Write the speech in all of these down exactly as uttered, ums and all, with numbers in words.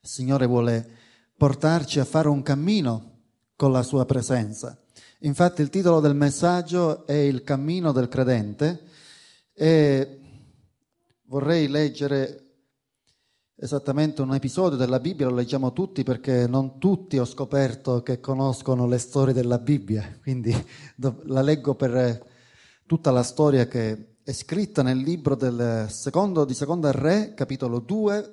Il Signore vuole portarci a fare un cammino con la sua presenza. Infatti il titolo del messaggio è Il cammino del credente e vorrei leggere esattamente un episodio della Bibbia, lo leggiamo tutti perché non tutti ho scoperto che conoscono le storie della Bibbia, quindi la leggo per tutta la storia che è scritta nel libro del secondo, di Seconda Re, capitolo due.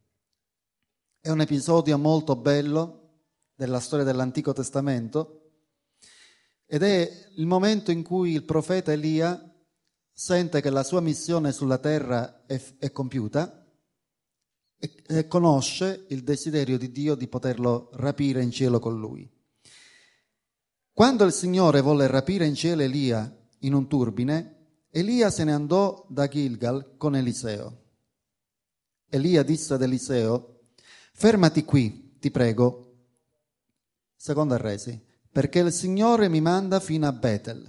È un episodio molto bello della storia dell'Antico Testamento ed è il momento in cui il profeta Elia sente che la sua missione sulla terra è, è compiuta e, e conosce il desiderio di Dio di poterlo rapire in cielo con lui. Quando il Signore volle rapire in cielo Elia in un turbine, Elia se ne andò da Gilgal con Eliseo. Elia disse ad Eliseo: fermati qui, ti prego, Seconda Re, sì, perché il Signore mi manda fino a Betel.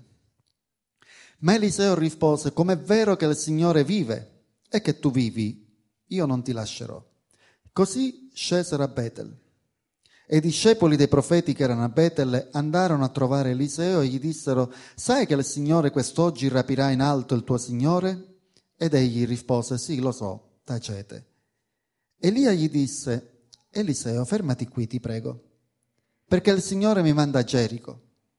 Ma Eliseo rispose: com'è vero che il Signore vive e che tu vivi, io non ti lascerò. Così scesero a Betel. E i discepoli dei profeti che erano a Betel andarono a trovare Eliseo e gli dissero: sai che il Signore quest'oggi rapirà in alto il tuo Signore? Ed egli rispose: sì, lo so, tacete. Elia gli disse: Eliseo, fermati qui, ti prego, perché il Signore mi manda a Gerico.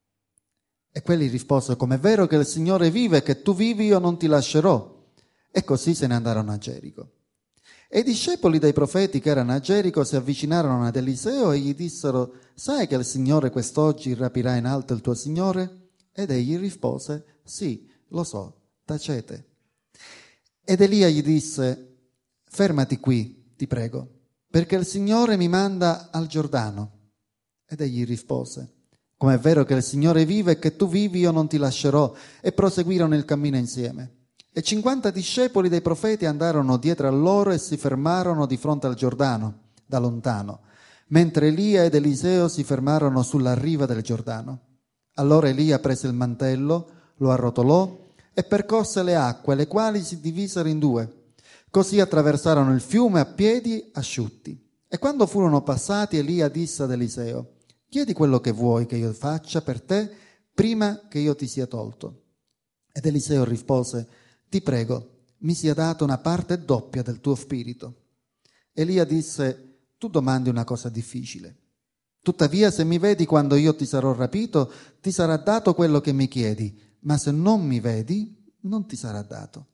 E quelli rispose: com'è vero che il Signore vive e che tu vivi, io non ti lascerò. E così se ne andarono a Gerico. E i discepoli dei profeti che erano a Gerico si avvicinarono ad Eliseo e gli dissero: sai che il Signore quest'oggi rapirà in alto il tuo Signore? Ed egli rispose: sì, lo so, tacete. Ed Elia gli disse: fermati qui, ti prego, perché il Signore mi manda al Giordano. Ed egli rispose: come è vero che il Signore vive e che tu vivi, io non ti lascerò. E proseguirono il cammino insieme. E cinquanta discepoli dei profeti andarono dietro a loro e si fermarono di fronte al Giordano, da lontano, mentre Elia ed Eliseo si fermarono sulla riva del Giordano. Allora Elia prese il mantello, lo arrotolò e percorse le acque, le quali si divisero in due. Così attraversarono il fiume a piedi asciutti. E quando furono passati, Elia disse ad Eliseo: chiedi quello che vuoi che io faccia per te prima che io ti sia tolto. Ed Eliseo rispose: ti prego, mi sia data una parte doppia del tuo spirito. Elia disse: tu domandi una cosa difficile. Tuttavia, se mi vedi quando io ti sarò rapito, ti sarà dato quello che mi chiedi, ma se non mi vedi, non ti sarà dato.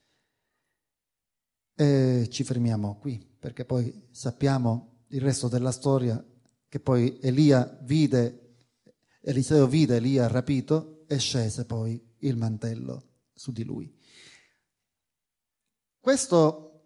E ci fermiamo qui, perché poi sappiamo il resto della storia, che poi Elia vide, Eliseo vide Elia rapito e scese poi il mantello su di lui. Questo,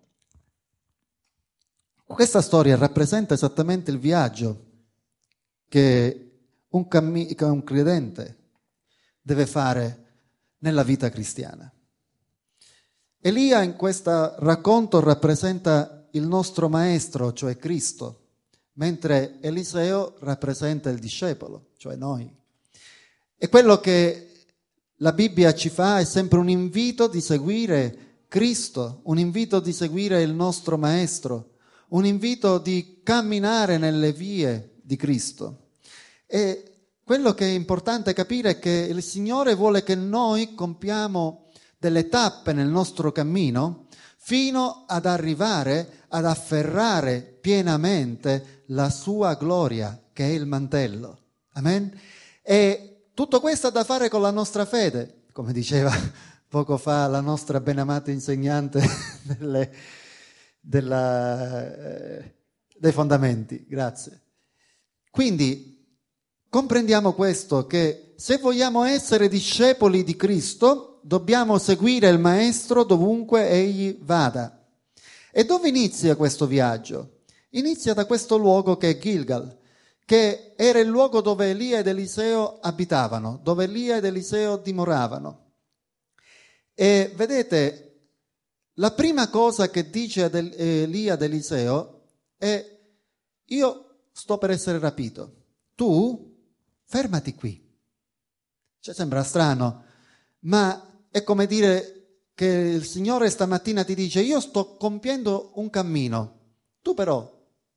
questa storia rappresenta esattamente il viaggio che un, cammi- che un credente deve fare nella vita cristiana. Elia in questo racconto rappresenta il nostro maestro, cioè Cristo, mentre Eliseo rappresenta il discepolo, cioè noi. E quello che la Bibbia ci fa è sempre un invito di seguire Cristo, un invito di seguire il nostro maestro, un invito di camminare nelle vie di Cristo. E quello che è importante capire è che il Signore vuole che noi compiamo delle tappe nel nostro cammino fino ad arrivare ad afferrare pienamente la sua gloria, che è il mantello. Amen? E tutto questo ha da fare con la nostra fede, come diceva poco fa la nostra benamata insegnante delle, della, eh, dei fondamenti. Grazie. Quindi comprendiamo questo, che se vogliamo essere discepoli di Cristo, dobbiamo seguire il Maestro dovunque egli vada. E dove inizia questo viaggio? Inizia da questo luogo che è Gilgal, che era il luogo dove Elia ed Eliseo abitavano, dove Elia ed Eliseo dimoravano. E vedete, la prima cosa che dice ad Elia ed Eliseo è: io sto per essere rapito, tu fermati qui. Cioè, sembra strano, ma è come dire che il Signore stamattina ti dice: io sto compiendo un cammino, tu però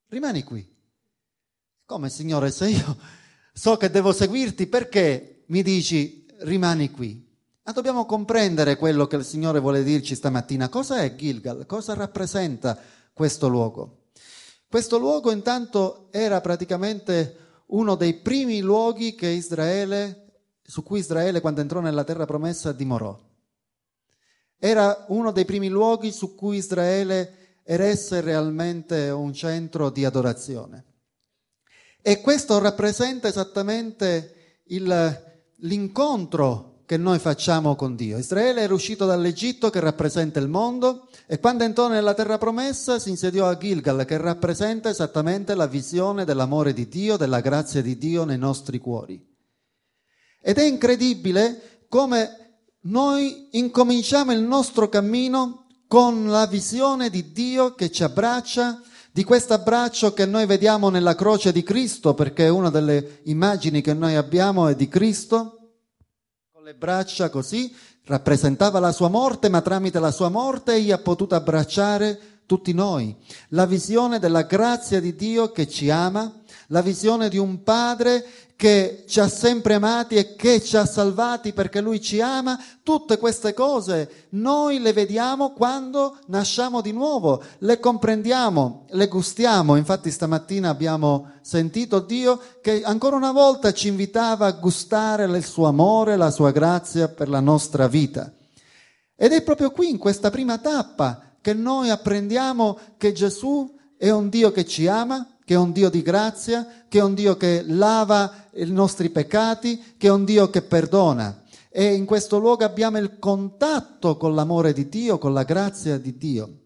rimani qui. Come, Signore, se io so che devo seguirti, perché mi dici rimani qui? Ma dobbiamo comprendere quello che il Signore vuole dirci stamattina. Cosa è Gilgal? Cosa rappresenta questo luogo? Questo luogo intanto era praticamente uno dei primi luoghi che Israele, su cui Israele quando entrò nella terra promessa dimorò. Era uno dei primi luoghi su cui Israele eresse realmente un centro di adorazione. E questo rappresenta esattamente il, l'incontro che noi facciamo con Dio. Israele era uscito dall'Egitto, che rappresenta il mondo, e quando entrò nella terra promessa si insediò a Gilgal, che rappresenta esattamente la visione dell'amore di Dio, della grazia di Dio nei nostri cuori. Ed è incredibile come noi incominciamo il nostro cammino con la visione di Dio che ci abbraccia, di questo abbraccio che noi vediamo nella croce di Cristo, perché una delle immagini che noi abbiamo è di Cristo, con le braccia così, rappresentava la sua morte, ma tramite la sua morte egli ha potuto abbracciare tutti noi. La visione della grazia di Dio che ci ama, la visione di un Padre che ci ha sempre amati e che ci ha salvati perché Lui ci ama, tutte queste cose noi le vediamo quando nasciamo di nuovo, le comprendiamo, le gustiamo. Infatti stamattina abbiamo sentito Dio che ancora una volta ci invitava a gustare il suo amore, la sua grazia per la nostra vita. Ed è proprio qui, in questa prima tappa, che noi apprendiamo che Gesù è un Dio che ci ama, che è un Dio di grazia, che è un Dio che lava i nostri peccati, che è un Dio che perdona. E in questo luogo abbiamo il contatto con l'amore di Dio, con la grazia di Dio.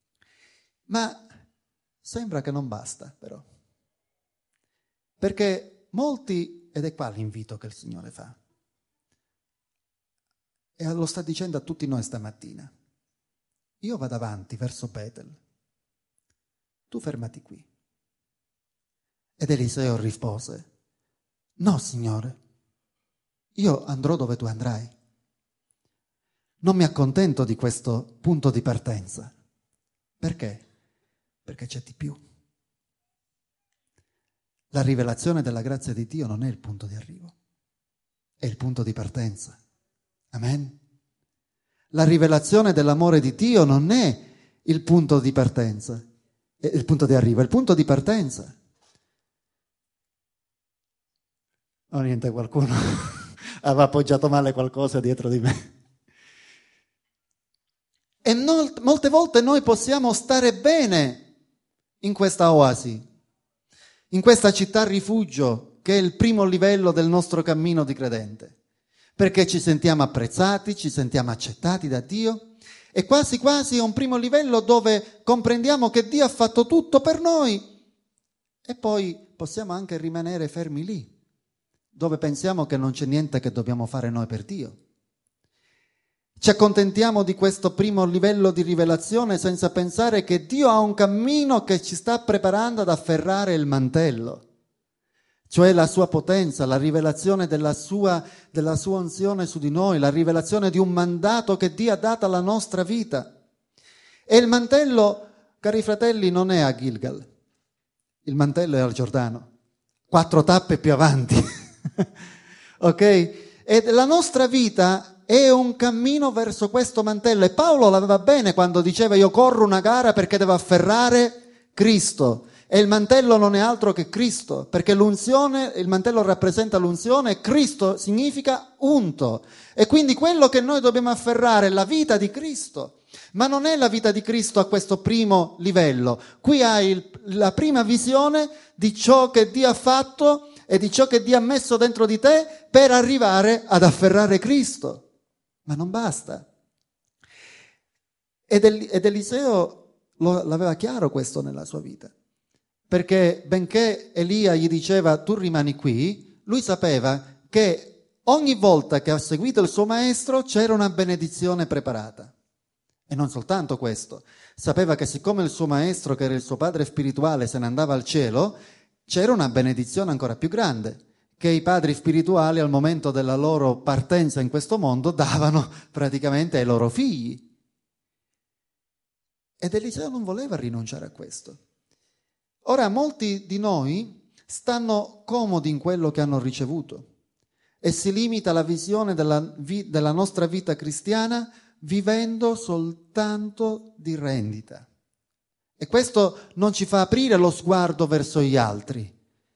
Ma sembra che non basta, però. Perché molti, ed è qua l'invito che il Signore fa, e lo sta dicendo a tutti noi stamattina, io vado avanti verso Betel, tu fermati qui. Ed Eliseo rispose, no, Signore, io andrò dove tu andrai. Non mi accontento di questo punto di partenza. Perché? Perché c'è di più. La rivelazione della grazia di Dio non è il punto di arrivo, è il punto di partenza. Amen? La rivelazione dell'amore di Dio non è il punto di partenza, è il punto di arrivo, è il punto di partenza. Oh, niente, qualcuno aveva appoggiato male qualcosa dietro di me. E non, molte volte noi possiamo stare bene in questa oasi, in questa città rifugio, che è il primo livello del nostro cammino di credente, perché ci sentiamo apprezzati, ci sentiamo accettati da Dio, e quasi quasi è un primo livello dove comprendiamo che Dio ha fatto tutto per noi, e poi possiamo anche rimanere fermi lì, dove pensiamo che non c'è niente che dobbiamo fare noi per Dio. Ci accontentiamo di questo primo livello di rivelazione senza pensare che Dio ha un cammino che ci sta preparando ad afferrare il mantello, cioè la sua potenza, la rivelazione della sua, della sua unzione su di noi, la rivelazione di un mandato che Dio ha dato alla nostra vita. E il mantello, cari fratelli, non è a Gilgal, il mantello è al Giordano, quattro tappe più avanti. Ok? E la nostra vita è un cammino verso questo mantello, e Paolo l'aveva bene quando diceva io corro una gara perché devo afferrare Cristo, e il mantello non è altro che Cristo, perché l'unzione, il mantello rappresenta l'unzione e Cristo significa unto, e quindi quello che noi dobbiamo afferrare è la vita di Cristo. Ma non è la vita di Cristo a questo primo livello. Qui hai il, la prima visione di ciò che Dio ha fatto e di ciò che Dio ha messo dentro di te per arrivare ad afferrare Cristo. Ma non basta. Ed, El- ed Eliseo lo, l'aveva chiaro questo nella sua vita. Perché benché Elia gli diceva tu rimani qui, lui sapeva che ogni volta che ha seguito il suo maestro c'era una benedizione preparata. E non soltanto questo, sapeva che siccome il suo maestro, che era il suo padre spirituale, se ne andava al cielo, c'era una benedizione ancora più grande, che i padri spirituali al momento della loro partenza in questo mondo davano praticamente ai loro figli. Ed Eliseo non voleva rinunciare a questo. Ora, molti di noi stanno comodi in quello che hanno ricevuto e si limita la visione della, vi, della nostra vita cristiana vivendo soltanto di rendita. E questo non ci fa aprire lo sguardo verso gli altri,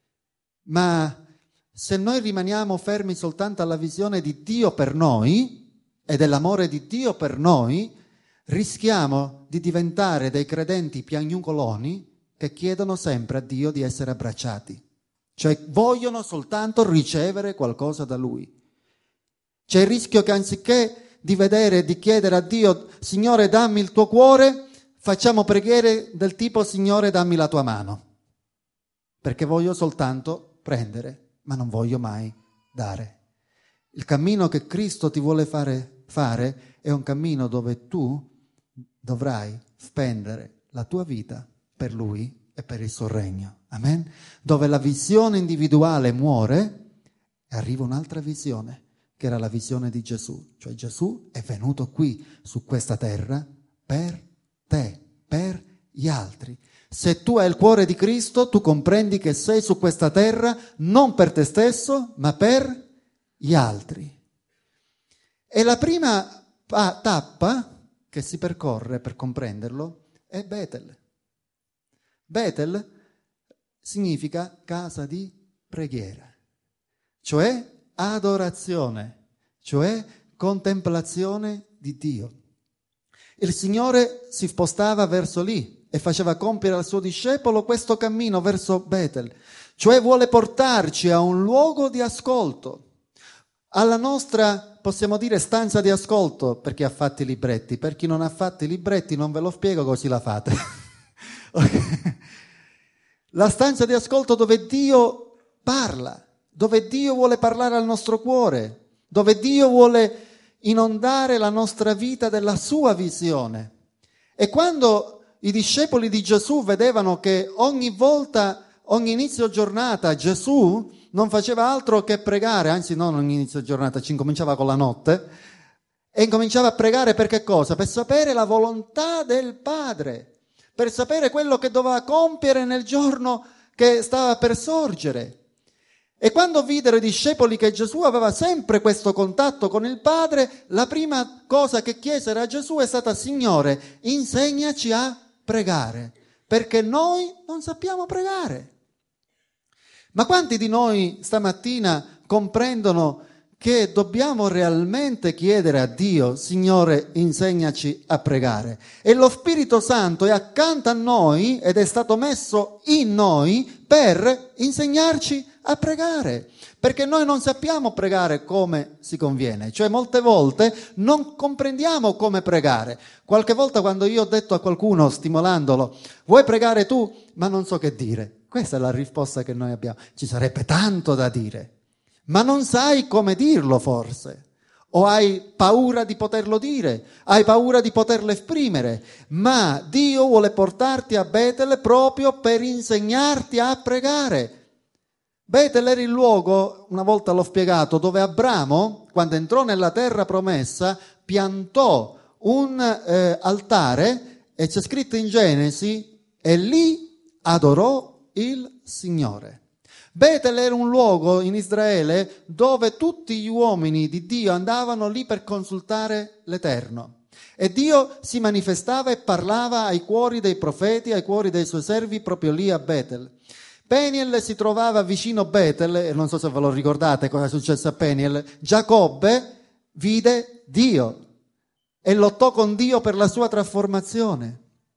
ma se noi rimaniamo fermi soltanto alla visione di Dio per noi e dell'amore di Dio per noi, rischiamo di diventare dei credenti piagnucoloni che chiedono sempre a Dio di essere abbracciati, cioè vogliono soltanto ricevere qualcosa da Lui. C'è il rischio che anziché di vedere e di chiedere a Dio, Signore dammi il tuo cuore, facciamo preghiere del tipo Signore dammi la tua mano, perché voglio soltanto prendere, ma non voglio mai dare. Il cammino che Cristo ti vuole fare, fare è un cammino dove tu dovrai spendere la tua vita per Lui e per il suo regno. Amen? Dove la visione individuale muore e arriva un'altra visione, che era la visione di Gesù. Cioè Gesù è venuto qui su questa terra per te, per gli altri. Se tu hai il cuore di Cristo, tu comprendi che sei su questa terra non per te stesso, ma per gli altri. E la prima tappa che si percorre per comprenderlo è Betel. Betel significa casa di preghiera, cioè adorazione, cioè contemplazione di Dio. Il Signore si spostava verso lì e faceva compiere al suo discepolo questo cammino verso Betel, cioè vuole portarci a un luogo di ascolto, alla nostra, possiamo dire, stanza di ascolto per chi ha fatto i libretti. Per chi non ha fatto i libretti non ve lo spiego, così la fate. Okay. La stanza di ascolto dove Dio parla, dove Dio vuole parlare al nostro cuore, dove Dio vuole inondare la nostra vita della sua visione. E quando i discepoli di Gesù vedevano che ogni volta, ogni inizio giornata Gesù non faceva altro che pregare, anzi non ogni inizio giornata, ci incominciava con la notte, e incominciava a pregare per che cosa? Per sapere la volontà del Padre, per sapere quello che doveva compiere nel giorno che stava per sorgere. E quando videro i discepoli che Gesù aveva sempre questo contatto con il Padre, la prima cosa che chiesero a Gesù è stata: Signore, insegnaci a pregare, perché noi non sappiamo pregare. Ma quanti di noi stamattina comprendono che dobbiamo realmente chiedere a Dio: Signore, insegnaci a pregare? E lo Spirito Santo è accanto a noi ed è stato messo in noi per insegnarci a pregare, perché noi non sappiamo pregare come si conviene, cioè molte volte non comprendiamo come pregare. Qualche volta quando io ho detto a qualcuno, stimolandolo, vuoi pregare tu? Ma non so che dire. Questa è la risposta che noi abbiamo. Ci sarebbe tanto da dire, ma non sai come dirlo forse, o hai paura di poterlo dire, hai paura di poterlo esprimere, ma Dio vuole portarti a Betel proprio per insegnarti a pregare. Betel era il luogo, una volta l'ho spiegato, dove Abramo, quando entrò nella terra promessa, piantò un eh, altare, e c'è scritto in Genesi, e lì adorò il Signore. Betel era un luogo in Israele dove tutti gli uomini di Dio andavano lì per consultare l'Eterno, e Dio si manifestava e parlava ai cuori dei profeti, ai cuori dei suoi servi proprio lì a Betel. Peniel si trovava vicino Betel, e non so se ve lo ricordate cosa è successo a Peniel. Giacobbe vide Dio e lottò con Dio per la sua trasformazione.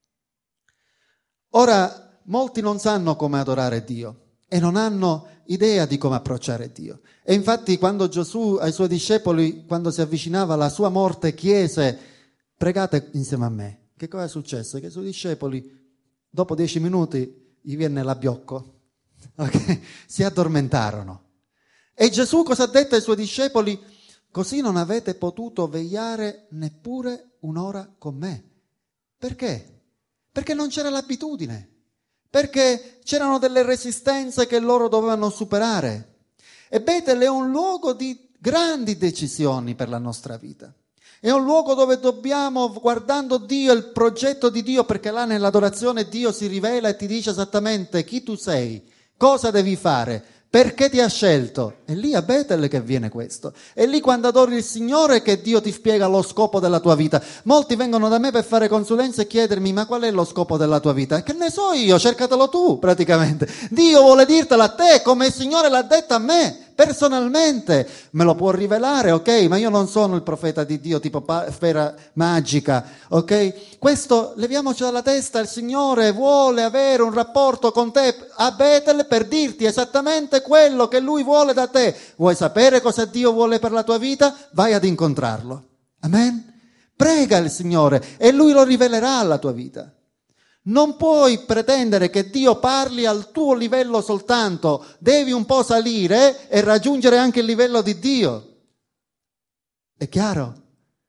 Ora, molti non sanno come adorare Dio e non hanno idea di come approcciare Dio. E infatti quando Gesù ai suoi discepoli, quando si avvicinava alla sua morte, chiese: pregate insieme a me. Che cosa è successo? Che i suoi discepoli, dopo dieci minuti, gli viene l'abbiocco. Okay? Si addormentarono. E Gesù cosa ha detto ai suoi discepoli? Così non avete potuto vegliare neppure un'ora con me. Perché? Perché non c'era l'abitudine, perché c'erano delle resistenze che loro dovevano superare. E Betel è un luogo di grandi decisioni per la nostra vita. È un luogo dove dobbiamo, guardando Dio, il progetto di Dio, perché là nell'adorazione Dio si rivela e ti dice esattamente chi tu sei, cosa devi fare, perché ti ha scelto. È lì a Betel che avviene questo. È lì quando adori il Signore che Dio ti spiega lo scopo della tua vita. Molti vengono da me per fare consulenza e chiedermi: ma qual è lo scopo della tua vita? Che ne so io, cercatelo tu praticamente. Dio vuole dirtelo a te come il Signore l'ha detto a me. Personalmente me lo può rivelare, ok? Ma io non sono il profeta di Dio tipo pa- sfera magica, ok? Questo leviamoci dalla testa. Il Signore vuole avere un rapporto con te a Betel per dirti esattamente quello che Lui vuole da te. Vuoi sapere cosa Dio vuole per la tua vita? Vai ad incontrarlo. Amen? Prega il Signore e Lui lo rivelerà alla tua vita. Non puoi pretendere che Dio parli al tuo livello soltanto, devi un po' salire e raggiungere anche il livello di Dio. È chiaro?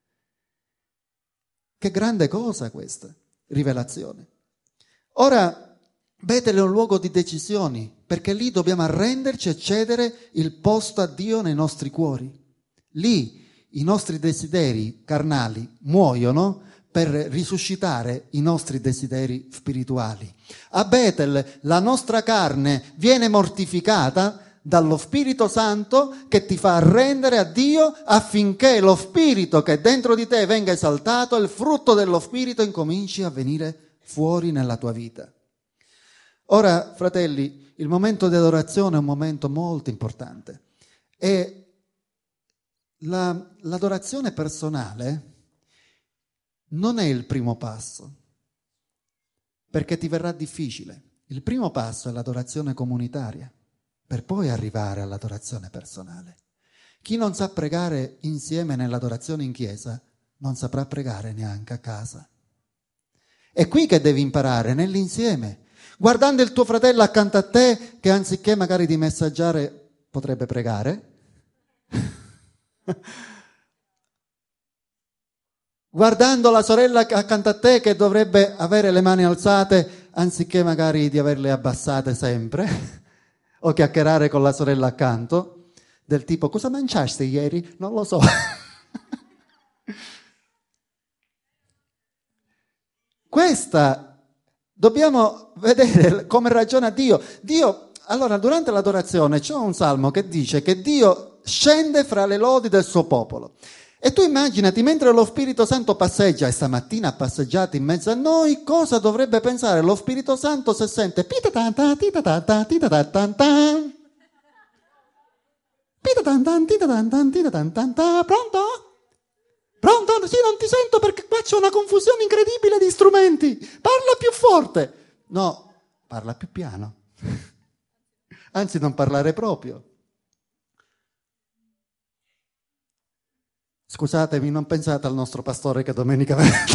Che grande cosa questa rivelazione. Ora, Betel è un luogo di decisioni, perché lì dobbiamo arrenderci e cedere il posto a Dio nei nostri cuori. Lì i nostri desideri carnali muoiono per risuscitare i nostri desideri spirituali. A Betel la nostra carne viene mortificata dallo Spirito Santo che ti fa arrendere a Dio affinché lo Spirito che è dentro di te venga esaltato e il frutto dello Spirito incominci a venire fuori nella tua vita. Ora, fratelli, il momento di adorazione è un momento molto importante e la, l'adorazione personale non è il primo passo, perché ti verrà difficile. Il primo passo è l'adorazione comunitaria, per poi arrivare all'adorazione personale. Chi non sa pregare insieme nell'adorazione in chiesa, non saprà pregare neanche a casa. È qui che devi imparare, nell'insieme, guardando il tuo fratello accanto a te, che anziché magari di messaggiare potrebbe pregare. Guardando la sorella accanto a te che dovrebbe avere le mani alzate anziché magari di averle abbassate sempre, o chiacchierare con la sorella accanto, del tipo: cosa mangiaste ieri? Non lo so. Questa dobbiamo vedere come ragiona Dio. Dio, allora, durante l'adorazione c'è un salmo che dice che Dio scende fra le lodi del suo popolo. E tu immaginati, mentre lo Spirito Santo passeggia, e stamattina ha passeggiato in mezzo a noi, cosa dovrebbe pensare lo Spirito Santo se sente pita-tan-tan, tita-tan-tan, tita-tan-tan-tan, pita-tan-tan, tita-tan-tan, tita-tan-tan-tan, pronto? Pronto? Sì, non ti sento perché qua c'è una confusione incredibile di strumenti, parla più forte. No, parla più piano, anzi non parlare proprio. Scusatemi, non pensate al nostro pastore che domenica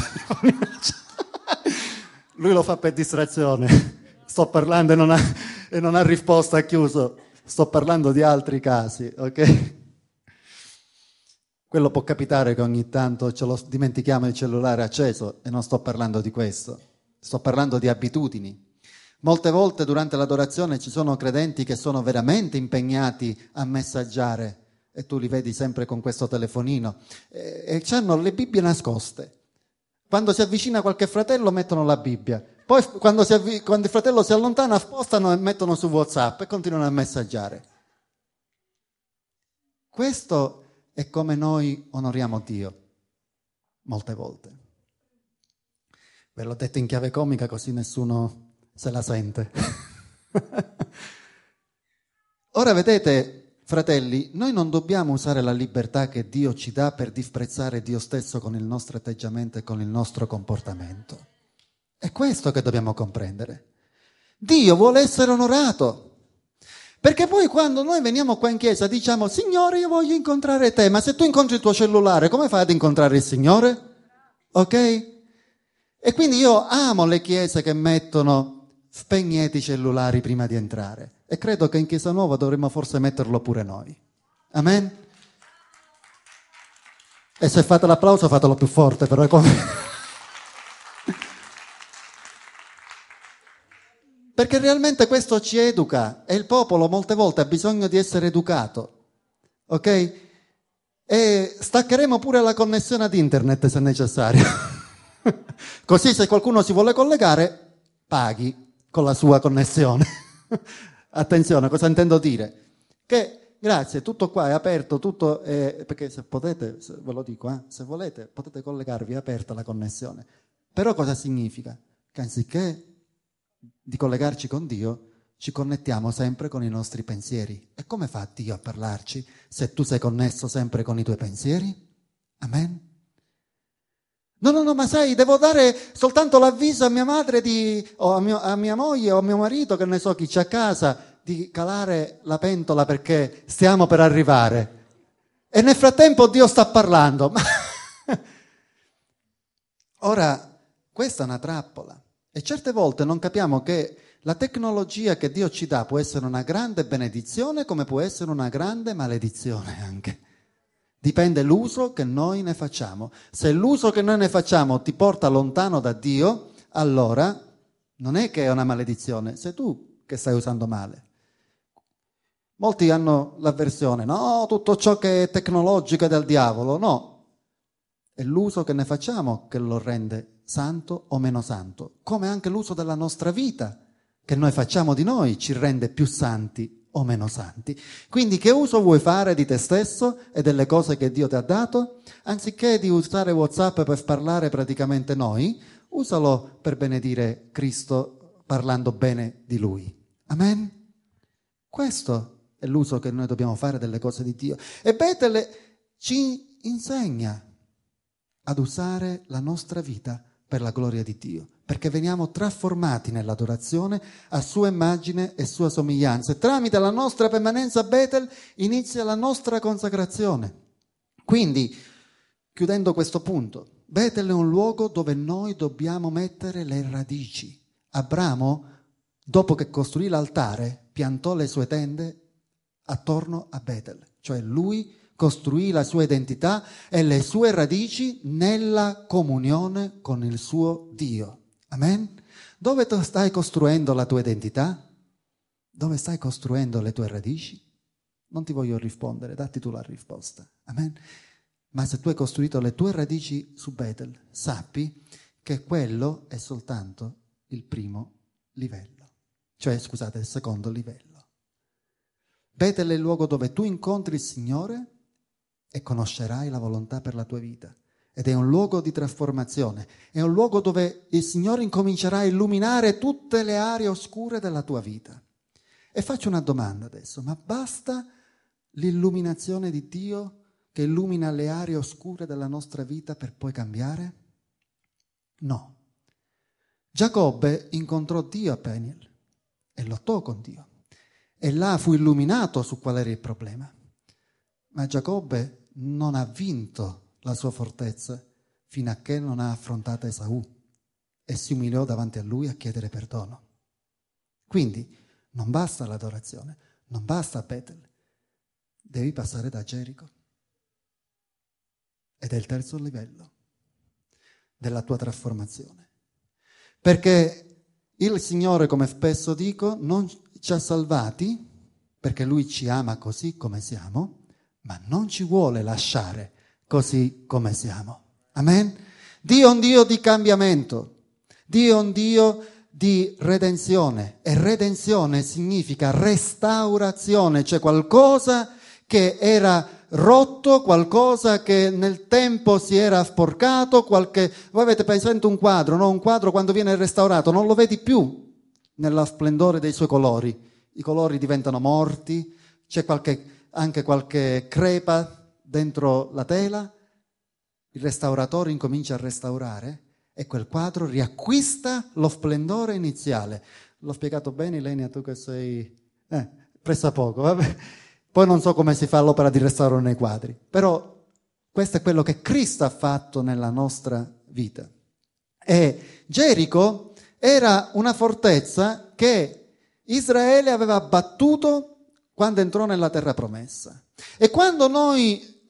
lui lo fa per distrazione. Sto parlando e non ha, e non ha risposta, ha chiuso. Sto parlando di altri casi, ok? Quello può capitare che ogni tanto ce lo dimentichiamo il cellulare acceso e non sto parlando di questo. Sto parlando di abitudini. Molte volte durante l'adorazione ci sono credenti che sono veramente impegnati a messaggiare e tu li vedi sempre con questo telefonino e, e hanno le Bibbie nascoste. Quando si avvicina qualche fratello mettono la Bibbia, poi quando, si avvi- quando il fratello si allontana spostano e mettono su WhatsApp e continuano a messaggiare. Questo è come noi onoriamo Dio molte volte. Ve l'ho detto in chiave comica così nessuno se la sente. Ora vedete, fratelli, noi non dobbiamo usare la libertà che Dio ci dà per disprezzare Dio stesso con il nostro atteggiamento e con il nostro comportamento. È questo che dobbiamo comprendere. Dio vuole essere onorato. Perché poi quando noi veniamo qua in chiesa diciamo: Signore, io voglio incontrare te, ma se tu incontri il tuo cellulare, come fai ad incontrare il Signore? Ok? E quindi io amo le chiese che mettono spegnete i cellulari prima di entrare. E credo che in Chiesa Nuova dovremmo forse metterlo pure noi. Amen? E se fate l'applauso fatelo più forte, però è come... Perché realmente questo ci educa e il popolo molte volte ha bisogno di essere educato. Ok? e staccheremo pure la connessione ad internet se necessario. Così se qualcuno si vuole collegare, paghi con la sua connessione. Attenzione, cosa intendo dire? Che grazie, tutto qua è aperto, tutto è, perché se potete, se, ve lo dico, eh, se volete potete collegarvi, è aperta la connessione. Però cosa significa? Che anziché di collegarci con Dio, ci connettiamo sempre con i nostri pensieri. E come fa Dio a parlarci se tu sei connesso sempre con i tuoi pensieri? Amen? No, no, no, ma sai, devo dare soltanto l'avviso a mia madre di, o a, mio, a mia moglie o a mio marito, che ne so chi c'è a casa, di calare la pentola perché stiamo per arrivare. E nel frattempo Dio sta parlando. Ora, questa è una trappola. E certe volte non capiamo che la tecnologia che Dio ci dà può essere una grande benedizione come può essere una grande maledizione anche. Dipende l'uso che noi ne facciamo. Se l'uso che noi ne facciamo ti porta lontano da Dio, allora non è che è una maledizione, sei tu che stai usando male. Molti hanno l'avversione, no, tutto ciò che è tecnologico è del diavolo, no. È l'uso che ne facciamo che lo rende santo o meno santo, come anche l'uso della nostra vita che noi facciamo di noi ci rende più santi o meno santi. Quindi che uso vuoi fare di te stesso e delle cose che Dio ti ha dato? Anziché di usare WhatsApp per parlare praticamente noi, usalo per benedire Cristo parlando bene di Lui. Amen? Questo è l'uso che noi dobbiamo fare delle cose di Dio. E Betel ci insegna ad usare la nostra vita per la gloria di Dio, perché veniamo trasformati nell'adorazione a sua immagine e sua somiglianza. E tramite la nostra permanenza a Betel inizia la nostra consacrazione. Quindi, chiudendo questo punto, Betel è un luogo dove noi dobbiamo mettere le radici. Abramo, dopo che costruì l'altare, piantò le sue tende attorno a Betel, cioè lui costruì la sua identità e le sue radici nella comunione con il suo Dio. Amen? Dove tu stai costruendo la tua identità? Dove stai costruendo le tue radici? Non ti voglio rispondere, datti tu la risposta. Amen? Ma se tu hai costruito le tue radici su Betel, sappi che quello è soltanto il primo livello. Cioè, scusate, il secondo livello. Betel è il luogo dove tu incontri il Signore e conoscerai la volontà per la tua vita. Ed è un luogo di trasformazione, è un luogo dove il Signore incomincerà a illuminare tutte le aree oscure della tua vita. E faccio una domanda adesso, ma basta l'illuminazione di Dio che illumina le aree oscure della nostra vita per poi cambiare? No. Giacobbe incontrò Dio a Peniel e lottò con Dio. E là fu illuminato su qual era il problema. Ma Giacobbe non ha vinto la sua fortezza fino a che non ha affrontato Esaù e si umiliò davanti a lui a chiedere perdono. Quindi non basta l'adorazione, non basta Betel, devi passare da Gerico. Ed è il terzo livello della tua trasformazione. Perché il Signore, come spesso dico, non ci ha salvati perché Lui ci ama così come siamo, ma non ci vuole lasciare così come siamo. Amen? Dio è un Dio di cambiamento, Dio è un Dio di redenzione, e redenzione significa restaurazione, cioè qualcosa che era rotto, qualcosa che nel tempo si era sporcato, qualche... voi avete presente un quadro, no? Un quadro quando viene restaurato non lo vedi più nella splendore dei suoi colori, i colori diventano morti, c'è qualche anche qualche crepa dentro la tela, il restauratore incomincia a restaurare e quel quadro riacquista lo splendore iniziale. L'ho spiegato bene, Ilenia, tu che sei eh, pressa poco, vabbè. Poi non so come si fa l'opera di restauro nei quadri, però questo è quello che Cristo ha fatto nella nostra vita. E Gerico era una fortezza che Israele aveva battuto quando entrò nella terra promessa. E quando noi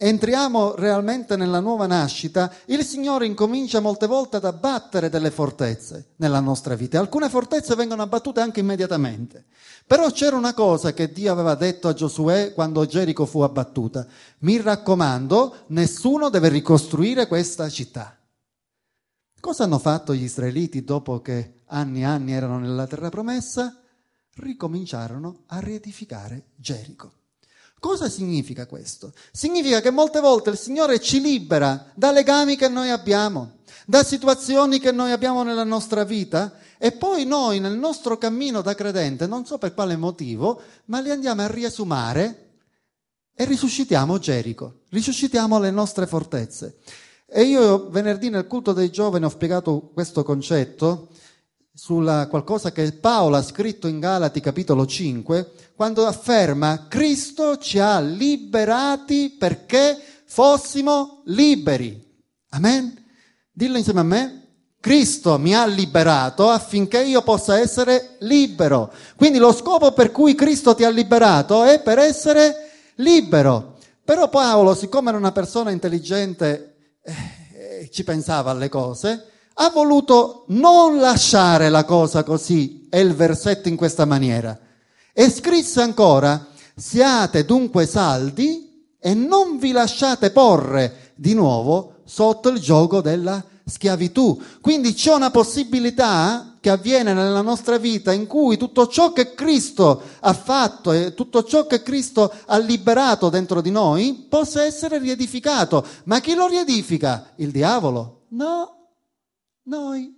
entriamo realmente nella nuova nascita, il Signore incomincia molte volte ad abbattere delle fortezze nella nostra vita. Alcune fortezze vengono abbattute anche immediatamente. Però c'era una cosa che Dio aveva detto a Giosuè quando Gerico fu abbattuta: mi raccomando, nessuno deve ricostruire questa città. Cosa hanno fatto gli israeliti dopo che anni e anni erano nella terra promessa? Ricominciarono a riedificare Gerico. Cosa significa questo? Significa che molte volte il Signore ci libera da legami che noi abbiamo, da situazioni che noi abbiamo nella nostra vita, e poi noi nel nostro cammino da credente, non so per quale motivo, ma li andiamo a riesumare e risuscitiamo Gerico, risuscitiamo le nostre fortezze. E io venerdì nel culto dei giovani ho spiegato questo concetto sulla qualcosa che Paolo ha scritto in Galati capitolo cinque, quando afferma: Cristo ci ha liberati perché fossimo liberi. Amen? Dillo insieme a me: Cristo mi ha liberato affinché io possa essere libero. Quindi lo scopo per cui Cristo ti ha liberato è per essere libero. Però Paolo, siccome era una persona intelligente, eh, ci pensava alle cose, ha voluto non lasciare la cosa così, è il versetto in questa maniera, e scrisse ancora: siate dunque saldi e non vi lasciate porre di nuovo sotto il giogo della schiavitù. Quindi c'è una possibilità che avviene nella nostra vita in cui tutto ciò che Cristo ha fatto e tutto ciò che Cristo ha liberato dentro di noi possa essere riedificato. Ma chi lo riedifica? Il diavolo? No. Noi.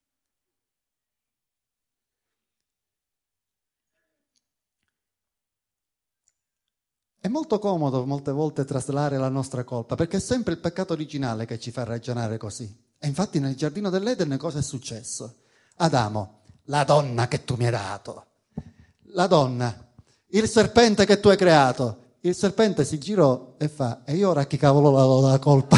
È molto comodo molte volte traslare la nostra colpa, perché è sempre il peccato originale che ci fa ragionare così. E infatti nel giardino dell'Eden cosa è successo? Adamo: la donna che tu mi hai dato. La donna, il serpente che tu hai creato. Il serpente si girò e fa: e io ora a chi cavolo la do la colpa?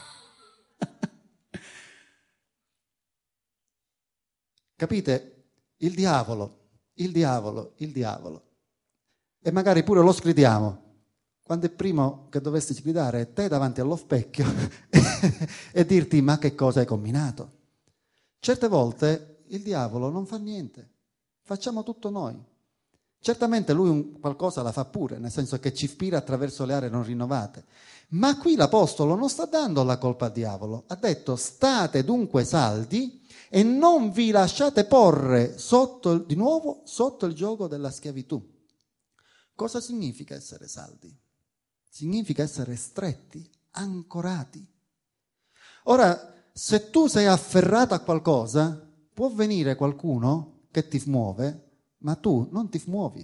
Capite? Il diavolo, il diavolo, il diavolo. E magari pure lo sgridiamo. Quando è primo che dovresti sgridare è te davanti allo specchio e dirti: ma che cosa hai combinato? Certe volte il diavolo non fa niente, facciamo tutto noi. Certamente lui un, qualcosa la fa pure, nel senso che ci ispira attraverso le aree non rinnovate. Ma qui l'Apostolo non sta dando la colpa al diavolo, ha detto: state dunque saldi e non vi lasciate porre sotto, di nuovo sotto il giogo della schiavitù. Cosa significa essere saldi? Significa essere stretti, ancorati. Ora, se tu sei afferrato a qualcosa, può venire qualcuno che ti muove, ma tu non ti muovi.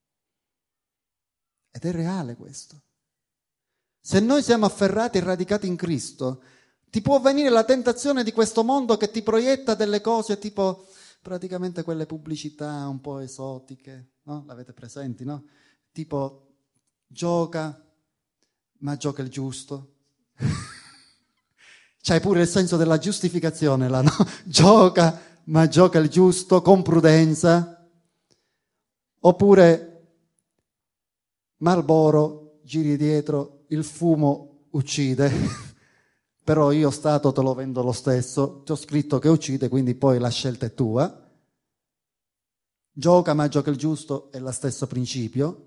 Ed è reale questo. Se noi siamo afferrati e radicati in Cristo, ti può venire la tentazione di questo mondo che ti proietta delle cose tipo praticamente quelle pubblicità un po' esotiche, no? L'avete presenti, no? Tipo gioca, ma gioca il giusto. C'hai pure il senso della giustificazione là, no? Gioca, ma gioca il giusto, con prudenza. Oppure Marlboro, giri dietro, il fumo uccide. Però io Stato te lo vendo lo stesso, ti ho scritto che uccide, quindi poi la scelta è tua. Gioca ma gioca il giusto è lo stesso principio.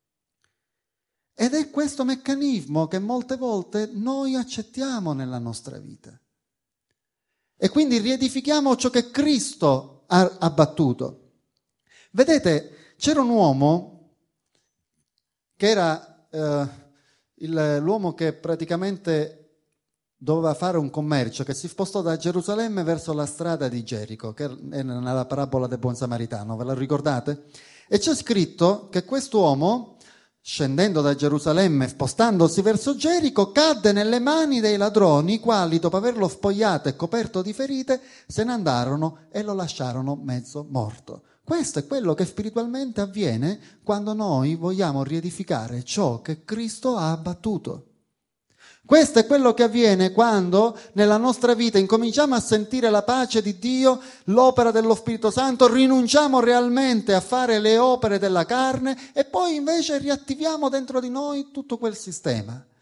Ed è questo meccanismo che molte volte noi accettiamo nella nostra vita. E quindi riedifichiamo ciò che Cristo ha abbattuto. Vedete, c'era un uomo che era eh, il, l'uomo che praticamente doveva fare un commercio, che si spostò da Gerusalemme verso la strada di Gerico, che è nella parabola del buon samaritano, ve la ricordate? E c'è scritto che quest'uomo, scendendo da Gerusalemme, spostandosi verso Gerico, cadde nelle mani dei ladroni, i quali, dopo averlo spogliato e coperto di ferite, se ne andarono e lo lasciarono mezzo morto. Questo è quello che spiritualmente avviene quando noi vogliamo riedificare ciò che Cristo ha abbattuto. Questo è quello che avviene quando nella nostra vita incominciamo a sentire la pace di Dio, l'opera dello Spirito Santo, rinunciamo realmente a fare le opere della carne e poi invece riattiviamo dentro di noi tutto quel sistema.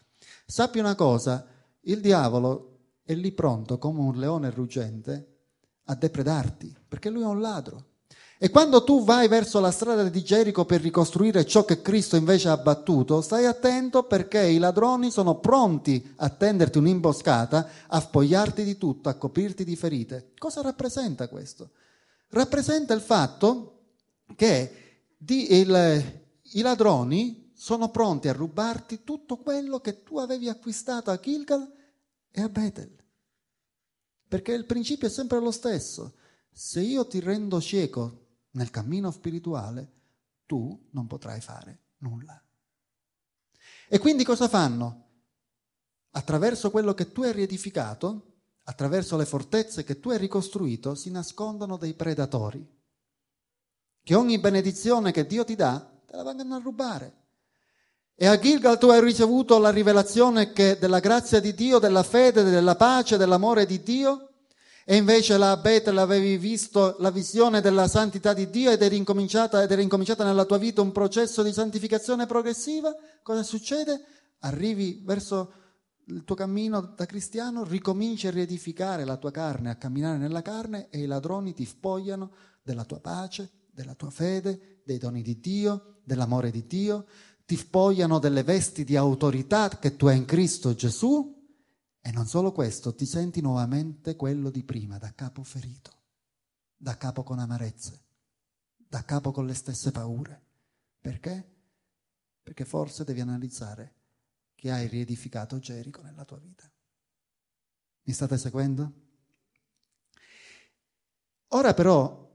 Sappi una cosa, il diavolo è lì pronto come un leone ruggente a depredarti, perché lui è un ladro. E quando tu vai verso la strada di Gerico per ricostruire ciò che Cristo invece ha abbattuto, stai attento perché i ladroni sono pronti a tenderti un'imboscata, a spogliarti di tutto, a coprirti di ferite. Cosa rappresenta questo? Rappresenta il fatto che di il, i ladroni sono pronti a rubarti tutto quello che tu avevi acquistato a Gilgal e a Betel. Perché il principio è sempre lo stesso. Se io ti rendo cieco nel cammino spirituale, tu non potrai fare nulla. E quindi cosa fanno? Attraverso quello che tu hai riedificato, attraverso le fortezze che tu hai ricostruito, si nascondono dei predatori, che ogni benedizione che Dio ti dà, te la vanno a rubare. E a Gilgal tu hai ricevuto la rivelazione che della grazia di Dio, della fede, della pace, dell'amore di Dio, e invece là a Betel avevi visto la visione della santità di Dio ed era incominciata, ed era incominciata nella tua vita un processo di santificazione progressiva. Cosa succede? Arrivi verso il tuo cammino da cristiano, ricominci a riedificare la tua carne, a camminare nella carne, e i ladroni ti spogliano della tua pace, della tua fede, dei doni di Dio, dell'amore di Dio, ti spogliano delle vesti di autorità che tu hai in Cristo Gesù. E non solo questo, ti senti nuovamente quello di prima, da capo ferito, da capo con amarezze, da capo con le stesse paure. Perché? Perché forse devi analizzare che hai riedificato Gerico nella tua vita. Mi state seguendo? Ora però,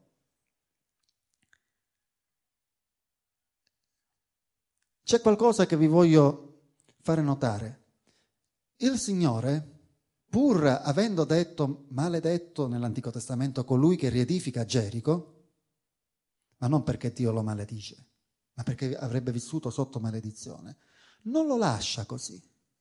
c'è qualcosa che vi voglio fare notare. Il Signore, pur avendo detto maledetto nell'Antico Testamento colui che riedifica Gerico, ma non perché Dio lo maledice, ma perché avrebbe vissuto sotto maledizione, non lo lascia così.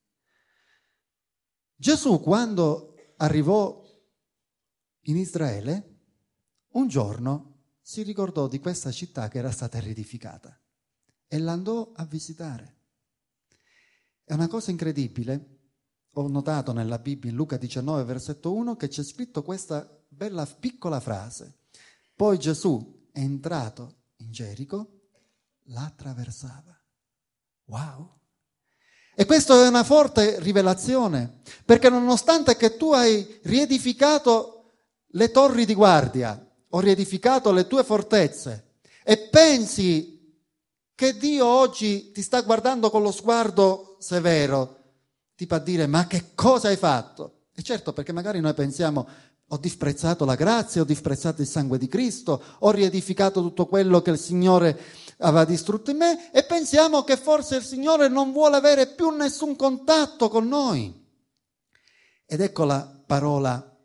Gesù, quando arrivò in Israele, un giorno si ricordò di questa città che era stata riedificata e l'andò a visitare. È una cosa incredibile. Ho notato nella Bibbia, in Luca diciannove, versetto uno, che c'è scritto questa bella piccola frase. Poi Gesù, entrato in Gerico, la attraversava. Wow! E questa è una forte rivelazione, perché nonostante che tu hai riedificato le torri di guardia, o riedificato le tue fortezze, e pensi che Dio oggi ti sta guardando con lo sguardo severo, tipo a dire, ma che cosa hai fatto? E certo, perché magari noi pensiamo, ho disprezzato la grazia, ho disprezzato il sangue di Cristo, ho riedificato tutto quello che il Signore aveva distrutto in me, e pensiamo che forse il Signore non vuole avere più nessun contatto con noi. Ed ecco la parola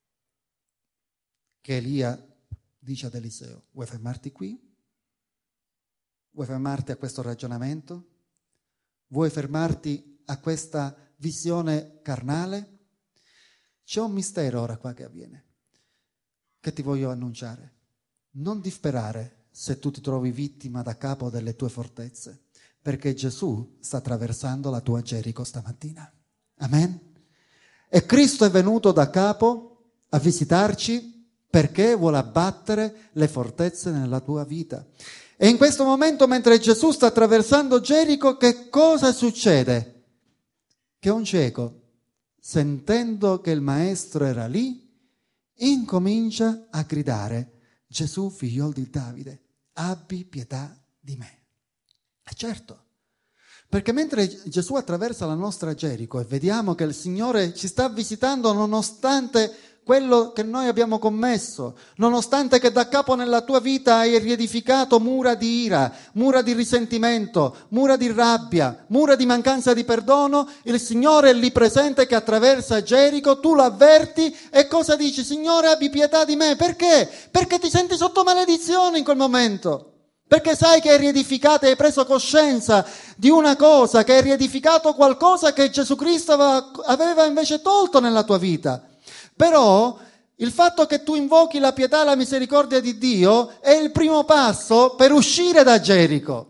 che Elia dice ad Eliseo: vuoi fermarti qui? Vuoi fermarti a questo ragionamento? Vuoi fermarti a questa visione carnale? C'è un mistero ora qua che avviene, che ti voglio annunciare. Non disperare se tu ti trovi vittima da capo delle tue fortezze, perché Gesù sta attraversando la tua Gerico stamattina. Amen? E Cristo è venuto da capo a visitarci perché vuole abbattere le fortezze nella tua vita. E in questo momento, mentre Gesù sta attraversando Gerico, che cosa succede? Che un cieco, sentendo che il maestro era lì, incomincia a gridare: Gesù, figliol di Davide, abbi pietà di me. E certo, perché mentre Gesù attraversa la nostra Gerico e vediamo che il Signore ci sta visitando nonostante quello che noi abbiamo commesso, nonostante che da capo nella tua vita hai riedificato mura di ira, mura di risentimento, mura di rabbia, mura di mancanza di perdono, il Signore è lì presente che attraversa Gerico, tu lo avverti e cosa dici? Signore, abbi pietà di me. Perché? Perché ti senti sotto maledizione in quel momento. Perché sai che hai riedificato e hai preso coscienza di una cosa, che hai riedificato qualcosa che Gesù Cristo aveva, aveva invece tolto nella tua vita. Però il fatto che tu invochi la pietà e la misericordia di Dio è il primo passo per uscire da Gerico.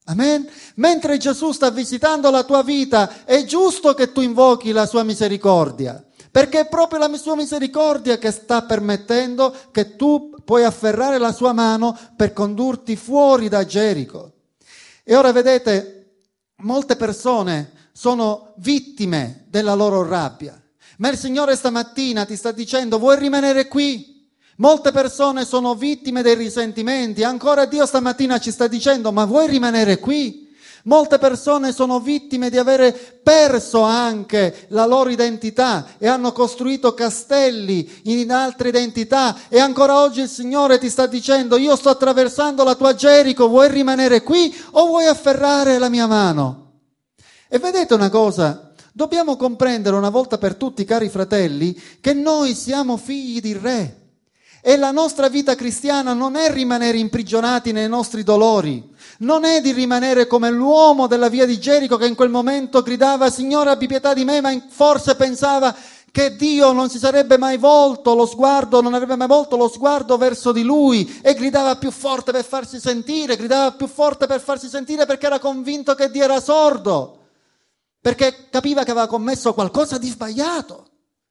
Amen? Mentre Gesù sta visitando la tua vita, è giusto che tu invochi la sua misericordia, perché è proprio la sua misericordia che sta permettendo che tu puoi afferrare la sua mano per condurti fuori da Gerico. E ora vedete, molte persone sono vittime della loro rabbia, ma il Signore stamattina ti sta dicendo: vuoi rimanere qui? Molte persone sono vittime dei risentimenti, ancora Dio stamattina ci sta dicendo: ma vuoi rimanere qui? Molte persone sono vittime di avere perso anche la loro identità e hanno costruito castelli in altre identità, e ancora oggi il Signore ti sta dicendo: io sto attraversando la tua Gerico, vuoi rimanere qui o vuoi afferrare la mia mano? E vedete una cosa, dobbiamo comprendere una volta per tutti, cari fratelli, che noi siamo figli di Re. E la nostra vita cristiana non è rimanere imprigionati nei nostri dolori, non è di rimanere come l'uomo della via di Gerico che in quel momento gridava: Signore, abbi pietà di me, ma forse pensava che Dio non si sarebbe mai volto lo sguardo, non avrebbe mai volto lo sguardo verso di lui, e gridava più forte per farsi sentire, gridava più forte per farsi sentire perché era convinto che Dio era sordo, perché capiva che aveva commesso qualcosa di sbagliato.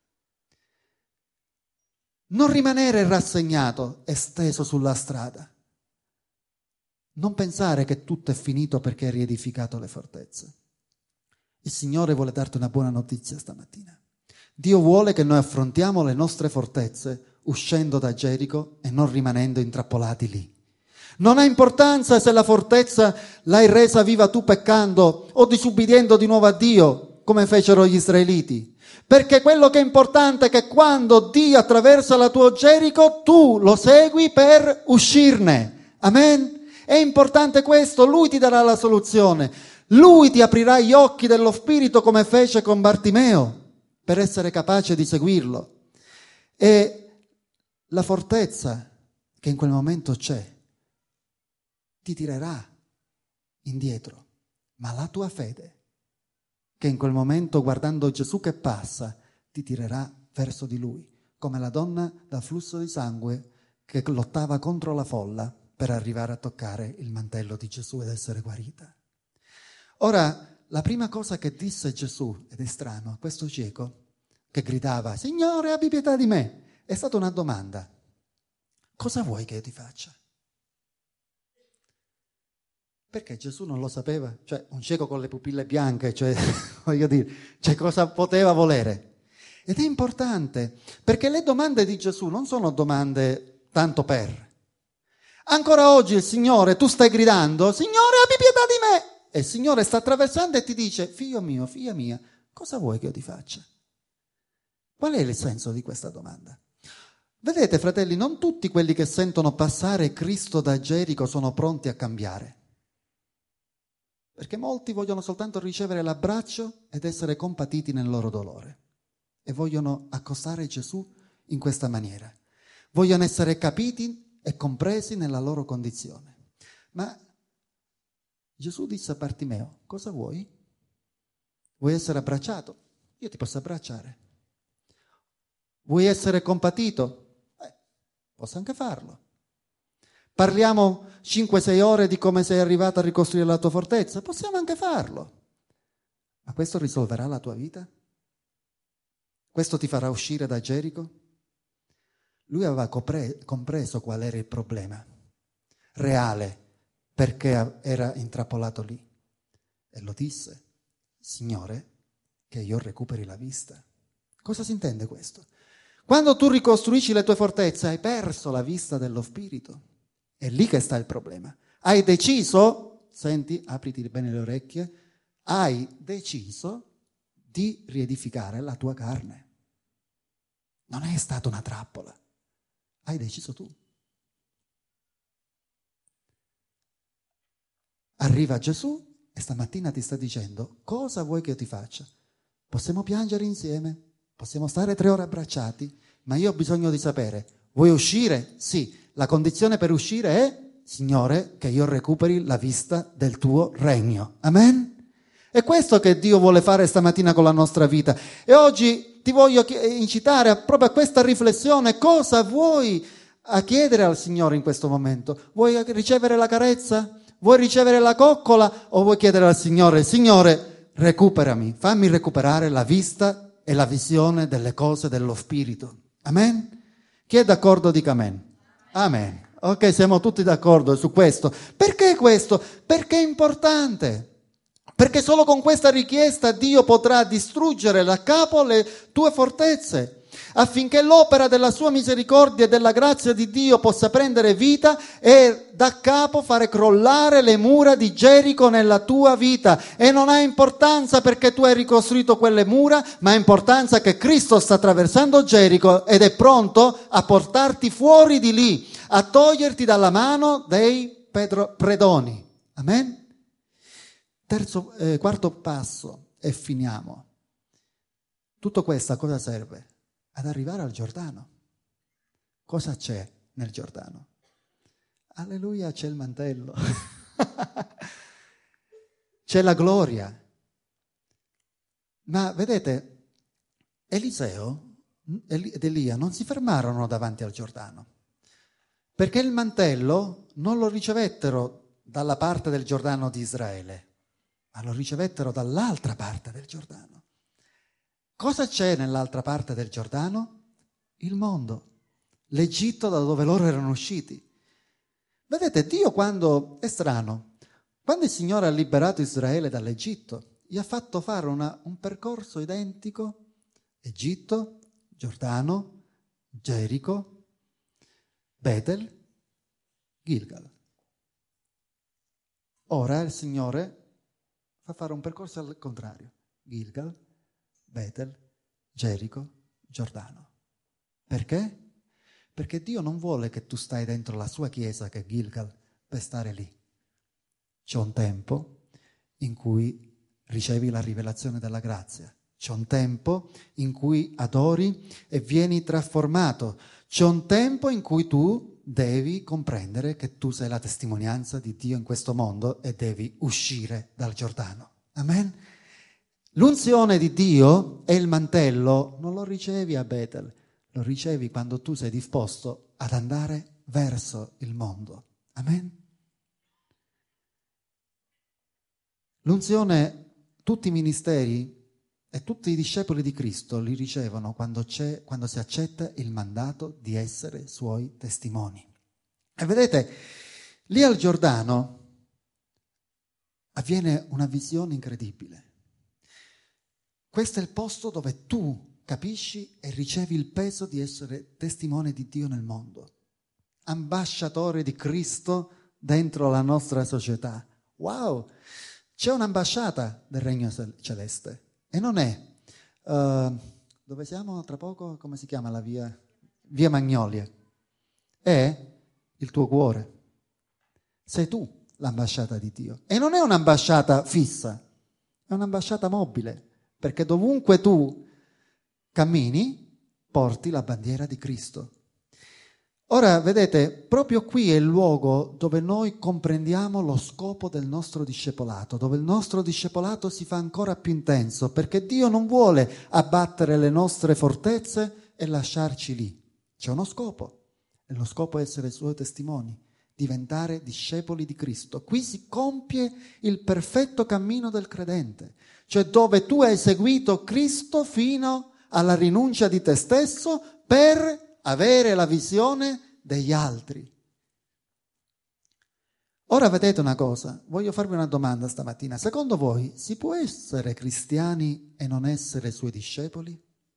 Non rimanere rassegnato e steso sulla strada. Non pensare che tutto è finito perché hai riedificato le fortezze. Il Signore vuole darti una buona notizia stamattina. Dio vuole che noi affrontiamo le nostre fortezze uscendo da Gerico e non rimanendo intrappolati lì. Non ha importanza se la fortezza l'hai resa viva tu peccando o disubbidiendo di nuovo a Dio, come fecero gli israeliti. Perché quello che è importante è che quando Dio attraversa la tua Gerico, tu lo segui per uscirne. Amen? È importante questo, Lui ti darà la soluzione. Lui ti aprirà gli occhi dello Spirito come fece con Bartimeo, per essere capace di seguirlo. E la fortezza che in quel momento c'è ti tirerà indietro, ma la tua fede, che in quel momento, guardando Gesù che passa, ti tirerà verso di Lui, come la donna dal flusso di sangue che lottava contro la folla per arrivare a toccare il mantello di Gesù ed essere guarita. Ora, la prima cosa che disse Gesù, ed è strano, a questo cieco che gridava: Signore, abbi pietà di me, è stata una domanda: cosa vuoi che io ti faccia? Perché Gesù non lo sapeva, cioè un cieco con le pupille bianche, cioè voglio dire, cioè cosa poteva volere? Ed è importante, perché le domande di Gesù non sono domande tanto per. Ancora oggi il Signore, tu stai gridando: Signore, abbi pietà di me! E il Signore sta attraversando e ti dice: figlio mio, figlia mia, cosa vuoi che io ti faccia? Qual è il senso di questa domanda? Vedete, fratelli, non tutti quelli che sentono passare Cristo da Gerico sono pronti a cambiare. Perché molti vogliono soltanto ricevere l'abbraccio ed essere compatiti nel loro dolore. E vogliono accostare Gesù in questa maniera. Vogliono essere capiti e compresi nella loro condizione. Ma Gesù disse a Bartimeo: cosa vuoi? Vuoi essere abbracciato? Io ti posso abbracciare. Vuoi essere compatito? Eh, posso anche farlo. Parliamo cinque sei ore di come sei arrivato a ricostruire la tua fortezza? Possiamo anche farlo. Ma questo risolverà la tua vita? Questo ti farà uscire da Gerico? Lui aveva copre- compreso qual era il problema reale, perché era intrappolato lì. E lo disse: Signore, che io recuperi la vista. Cosa si intende questo? Quando tu ricostruisci le tue fortezze, hai perso la vista dello spirito. È lì che sta il problema. Hai deciso, senti, apriti bene le orecchie, hai deciso di riedificare la tua carne. Non è stata una trappola, hai deciso tu. Arriva Gesù e stamattina ti sta dicendo: cosa vuoi che io ti faccia? Possiamo piangere insieme, possiamo stare tre ore abbracciati, ma io ho bisogno di sapere: vuoi uscire? Sì. La condizione per uscire è: Signore, che io recuperi la vista del tuo regno. Amen? È questo che Dio vuole fare stamattina con la nostra vita. E oggi ti voglio incitare proprio a questa riflessione. Cosa vuoi a chiedere al Signore in questo momento? Vuoi ricevere la carezza? Vuoi ricevere la coccola o vuoi chiedere al Signore, Signore, recuperami, fammi recuperare la vista e la visione delle cose dello Spirito. Amen? Chi è d'accordo dica amen. Amen. Ok, siamo tutti d'accordo su questo. Perché questo? Perché è importante. Perché solo con questa richiesta Dio potrà distruggere da capo le tue fortezze, affinché l'opera della sua misericordia e della grazia di Dio possa prendere vita e da capo fare crollare le mura di Gerico nella tua vita. E non ha importanza perché tu hai ricostruito quelle mura, ma ha importanza che Cristo sta attraversando Gerico ed è pronto a portarti fuori di lì, a toglierti dalla mano dei pedro- predoni. Amen? Terzo, eh, quarto passo e finiamo. Tutto questo a cosa serve? Ad arrivare al Giordano. Cosa c'è nel Giordano? Alleluia, c'è il mantello. C'è la gloria. Ma vedete, Eliseo ed Elia non si fermarono davanti al Giordano, perché il mantello non lo ricevettero dalla parte del Giordano di Israele, ma lo ricevettero dall'altra parte del Giordano. Cosa c'è nell'altra parte del Giordano? Il mondo, l'Egitto da dove loro erano usciti. Vedete, Dio quando, è strano, quando il Signore ha liberato Israele dall'Egitto, gli ha fatto fare una, un percorso identico, Egitto, Giordano, Gerico, Betel, Gilgal. Ora il Signore fa fare un percorso al contrario. Gilgal, Betel, Gerico, Giordano. Perché? Perché Dio non vuole che tu stai dentro la sua chiesa che è Gilgal per stare lì. C'è un tempo in cui ricevi la rivelazione della grazia. C'è un tempo in cui adori e vieni trasformato. C'è un tempo in cui tu devi comprendere che tu sei la testimonianza di Dio in questo mondo e devi uscire dal Giordano. Amen? L'unzione di Dio e il mantello non lo ricevi a Betel, lo ricevi quando tu sei disposto ad andare verso il mondo. Amen? L'unzione, tutti i ministeri e tutti i discepoli di Cristo li ricevono quando, c'è, quando si accetta il mandato di essere suoi testimoni. E vedete, lì al Giordano avviene una visione incredibile. Questo è il posto dove tu capisci e ricevi il peso di essere testimone di Dio nel mondo, ambasciatore di Cristo dentro la nostra società. Wow! C'è un'ambasciata del Regno Celeste e non è, uh, dove siamo tra poco, come si chiama la via? Via Magnolia. È il tuo cuore. Sei tu l'ambasciata di Dio. E non è un'ambasciata fissa, è un'ambasciata mobile, perché dovunque tu cammini, porti la bandiera di Cristo. Ora, vedete, proprio qui è il luogo dove noi comprendiamo lo scopo del nostro discepolato, dove il nostro discepolato si fa ancora più intenso, perché Dio non vuole abbattere le nostre fortezze e lasciarci lì. C'è uno scopo, e lo scopo è essere suoi testimoni, diventare discepoli di Cristo. Qui si compie il perfetto cammino del credente, cioè dove tu hai seguito Cristo fino alla rinuncia di te stesso per avere la visione degli altri. Ora vedete una cosa, voglio farvi una domanda stamattina. Secondo voi si può essere cristiani e non essere suoi discepoli?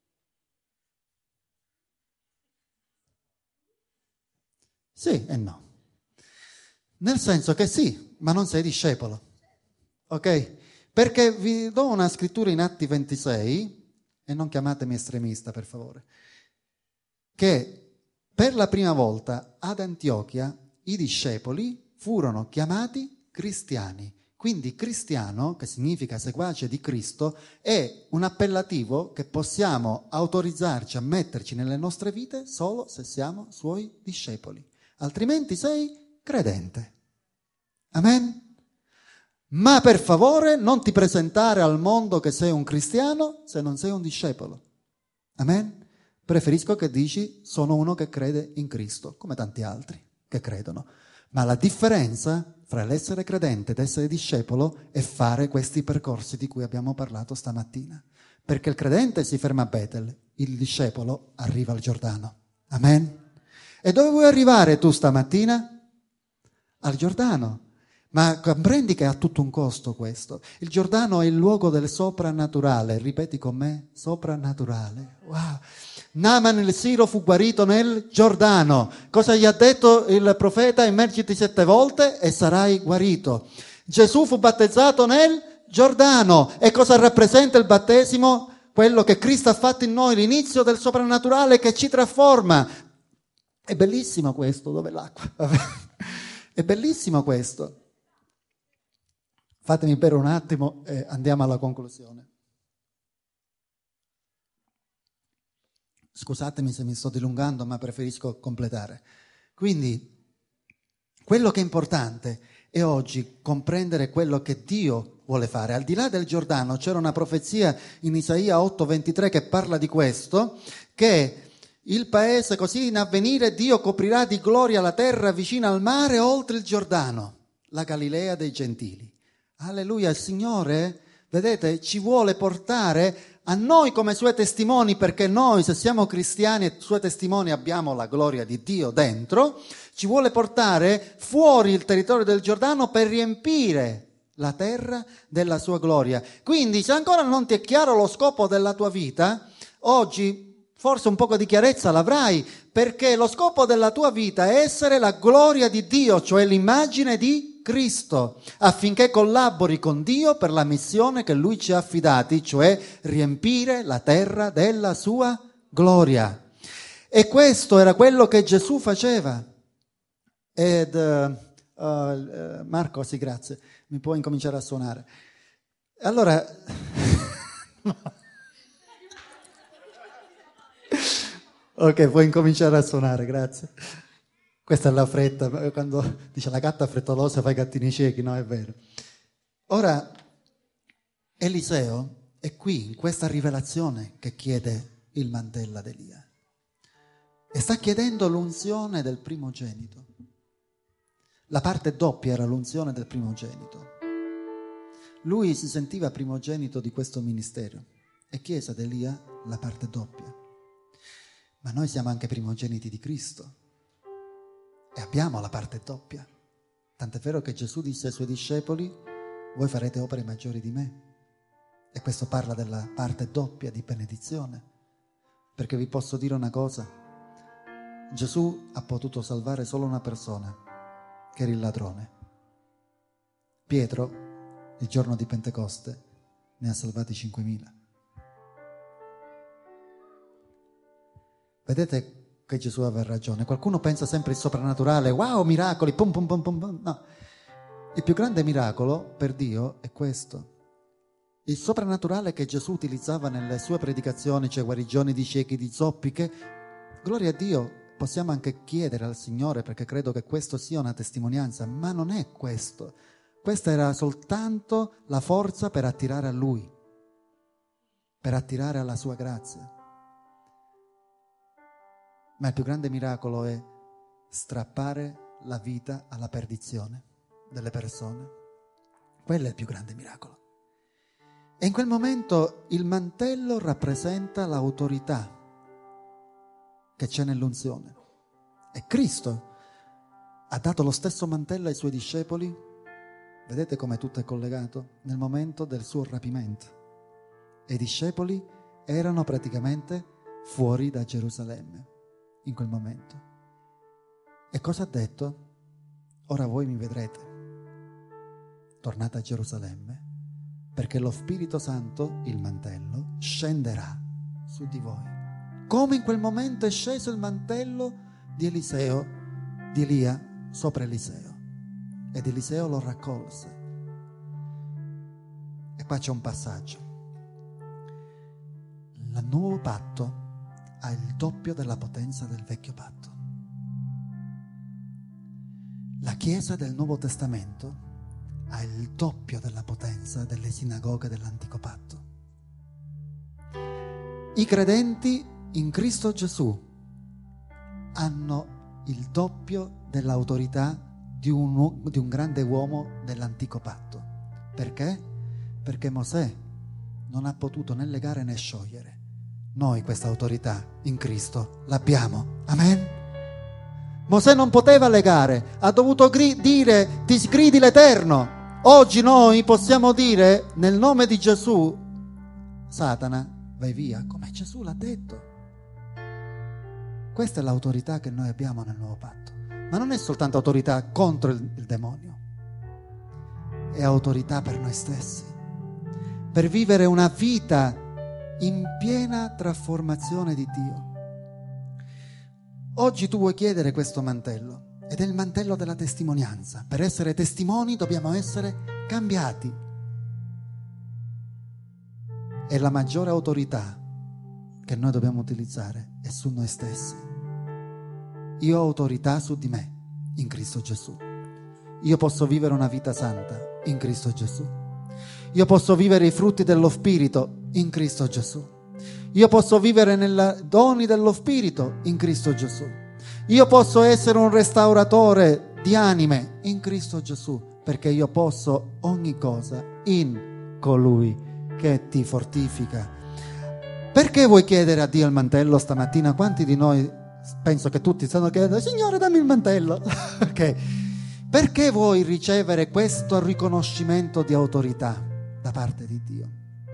Sì e no. Nel senso che sì, ma non sei discepolo. Ok? Perché vi do una scrittura in Atti ventisei, e non chiamatemi estremista per favore, che per la prima volta ad Antiochia i discepoli furono chiamati cristiani. Quindi cristiano, che significa seguace di Cristo, è un appellativo che possiamo autorizzarci a metterci nelle nostre vite solo se siamo suoi discepoli. Altrimenti sei credente. Amen? Ma per favore non ti presentare al mondo che sei un cristiano se non sei un discepolo. Amen? Preferisco che dici sono uno che crede in Cristo, come tanti altri che credono. Ma la differenza fra l'essere credente ed essere discepolo è fare questi percorsi di cui abbiamo parlato stamattina. Perché il credente si ferma a Betel, il discepolo arriva al Giordano. Amen? E dove vuoi arrivare tu stamattina? Al Giordano. Ma comprendi che ha tutto un costo questo. Il Giordano è il luogo del soprannaturale. Ripeti con me, soprannaturale. Wow. Naaman il Siro fu guarito nel Giordano. Cosa gli ha detto il profeta? Immergiti sette volte e sarai guarito. Gesù fu battezzato nel Giordano. E cosa rappresenta il battesimo? Quello che Cristo ha fatto in noi, l'inizio del soprannaturale che ci trasforma. È bellissimo questo, dove l'acqua? È bellissimo questo. Fatemi bere un attimo e andiamo alla conclusione. Scusatemi se mi sto dilungando, ma preferisco completare. Quindi, quello che è importante è oggi comprendere quello che Dio vuole fare. Al di là del Giordano c'era una profezia in Isaia otto ventitré che parla di questo, che il paese così in avvenire Dio coprirà di gloria la terra vicina al mare oltre il Giordano, la Galilea dei Gentili. Alleluia, il Signore, vedete, ci vuole portare a noi come Suoi testimoni, perché noi, se siamo cristiani e Suoi testimoni, abbiamo la gloria di Dio dentro, ci vuole portare fuori il territorio del Giordano per riempire la terra della Sua gloria. Quindi, se ancora non ti è chiaro lo scopo della tua vita, oggi forse un poco di chiarezza l'avrai, perché lo scopo della tua vita è essere la gloria di Dio, cioè l'immagine di Cristo, affinché collabori con Dio per la missione che Lui ci ha affidati, cioè riempire la terra della Sua gloria. E questo era quello che Gesù faceva. Ed uh, uh, Marco, sì, grazie, mi puoi incominciare a suonare. Allora, ok, puoi incominciare a suonare, grazie. Questa è la fretta, quando dice la gatta frettolosa fa i gattini ciechi, no, è vero. Ora, Eliseo è qui, in questa rivelazione, che chiede il mantello ad Elia. E sta chiedendo l'unzione del primogenito. La parte doppia era l'unzione del primogenito. Lui si sentiva primogenito di questo ministero e chiese ad Elia la parte doppia. Ma noi siamo anche primogeniti di Cristo. E abbiamo la parte doppia. Tant'è vero che Gesù disse ai Suoi discepoli: voi farete opere maggiori di me. E questo parla della parte doppia di benedizione. Perché vi posso dire una cosa: Gesù ha potuto salvare solo una persona, che era il ladrone. Pietro, il giorno di Pentecoste, ne ha salvati cinquemila. Vedete che Gesù aveva ragione. Qualcuno pensa sempre il soprannaturale, wow, miracoli, pum pum pum pum pum. No, il più grande miracolo per Dio è questo. Il soprannaturale che Gesù utilizzava nelle sue predicazioni, cioè guarigioni di ciechi, di zoppiche, gloria a Dio, possiamo anche chiedere al Signore, perché credo che questo sia una testimonianza, ma non è questo. Questa era soltanto la forza per attirare a Lui, per attirare alla sua grazia. Ma il più grande miracolo è strappare la vita alla perdizione delle persone. Quello è il più grande miracolo. E in quel momento il mantello rappresenta l'autorità che c'è nell'unzione. E Cristo ha dato lo stesso mantello ai Suoi discepoli, vedete come tutto è collegato, nel momento del suo rapimento. E i discepoli erano praticamente fuori da Gerusalemme in quel momento. E cosa ha detto? Ora voi mi vedrete. Tornate a Gerusalemme, perché lo Spirito Santo, il mantello, scenderà su di voi. Come in quel momento è sceso il mantello di Eliseo, di Elia, sopra Eliseo. Ed Eliseo lo raccolse. E qua c'è un passaggio. Il nuovo patto ha il doppio della potenza del vecchio patto. La Chiesa del Nuovo Testamento ha il doppio della potenza delle sinagoghe dell'antico patto. I credenti in Cristo Gesù hanno il doppio dell'autorità di un, di un grande uomo dell'antico patto. Perché? Perché Mosè non ha potuto né legare né sciogliere. Noi questa autorità in Cristo l'abbiamo. Amen? Mosè non poteva legare, ha dovuto gri- dire ti sgridi l'Eterno. Oggi noi possiamo dire nel nome di Gesù, Satana, vai via, come Gesù l'ha detto. Questa è l'autorità che noi abbiamo nel nuovo patto. Ma non è soltanto autorità contro il, il demonio, è autorità per noi stessi, per vivere una vita in piena trasformazione di Dio. Oggi tu vuoi chiedere questo mantello, ed è il mantello della testimonianza. Per essere testimoni dobbiamo essere cambiati. E la maggiore autorità che noi dobbiamo utilizzare è su noi stessi. Io ho autorità su di me in Cristo Gesù. Io posso vivere una vita santa in Cristo Gesù. Io posso vivere i frutti dello Spirito in Cristo Gesù. Io posso vivere nei doni dello Spirito in Cristo Gesù. Io posso essere un restauratore di anime in Cristo Gesù, perché io posso ogni cosa in colui che ti fortifica. Perché vuoi chiedere a Dio il mantello stamattina? Quanti di noi, penso che tutti stanno chiedendo, Signore dammi il mantello. Okay. Perché vuoi ricevere questo riconoscimento di autorità da parte di Dio?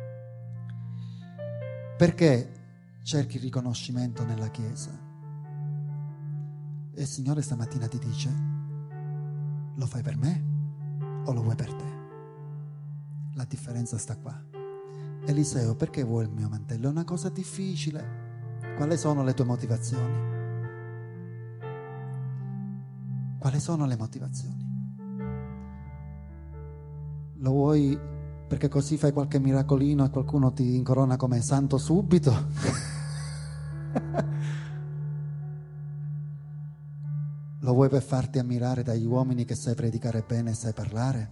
Perché cerchi il riconoscimento nella Chiesa? E il Signore stamattina ti dice, lo fai per me o lo vuoi per te? La differenza sta qua. Eliseo, perché vuoi il mio mantello? È una cosa difficile. Quali sono le tue motivazioni? Quali sono le motivazioni? Lo vuoi perché così fai qualche miracolino e qualcuno ti incorona come santo subito? Lo vuoi per farti ammirare dagli uomini che sai predicare bene e sai parlare?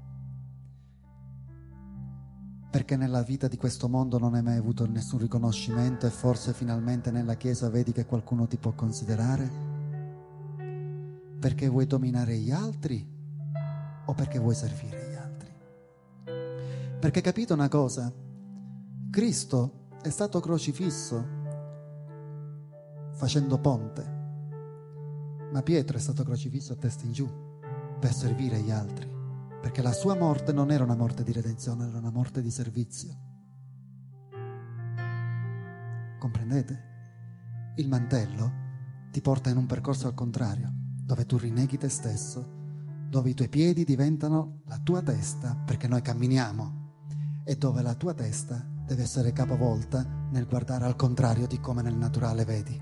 Perché nella vita di questo mondo non hai mai avuto nessun riconoscimento e forse finalmente nella Chiesa vedi che qualcuno ti può considerare? Perché vuoi dominare gli altri o perché vuoi servire gli altri? Perché capite una cosa? Cristo è stato crocifisso facendo ponte, ma Pietro è stato crocifisso a testa in giù per servire gli altri, perché la sua morte non era una morte di redenzione, era una morte di servizio. Comprendete? Il mantello ti porta in un percorso al contrario, dove tu rinneghi te stesso, dove i tuoi piedi diventano la tua testa, perché noi camminiamo, e dove la tua testa deve essere capovolta nel guardare al contrario di come nel naturale vedi.